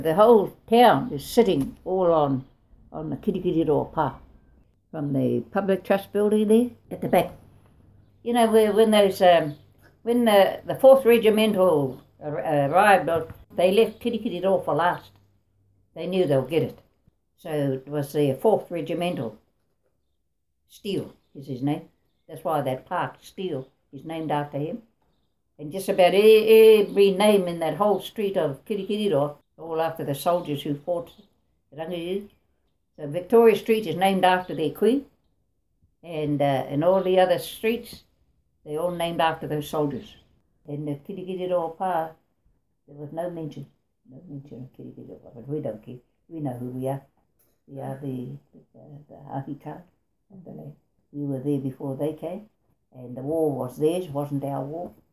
The whole town is sitting all on the Kirikiriroa Pa, from the Public Trust building there at the back. You know, when the 4th Regimental arrived, they left Kirikiriroa for last. They knew they'll get it. So it was the 4th Regimental. Steele is his name. That's why that park, Steele, is named after him. And just about every name in that whole street of Kirikiriroa, all after the soldiers who fought the Rangiru. So Victoria Street is named after their queen, and all the other streets, they're all named after those soldiers. In the Kirikiriroa Pa, there was no mention of Kirikiriroa, but we don't care. We know who we are. We are the Ahika of the land. We were there before they came, and the war was theirs, wasn't our war.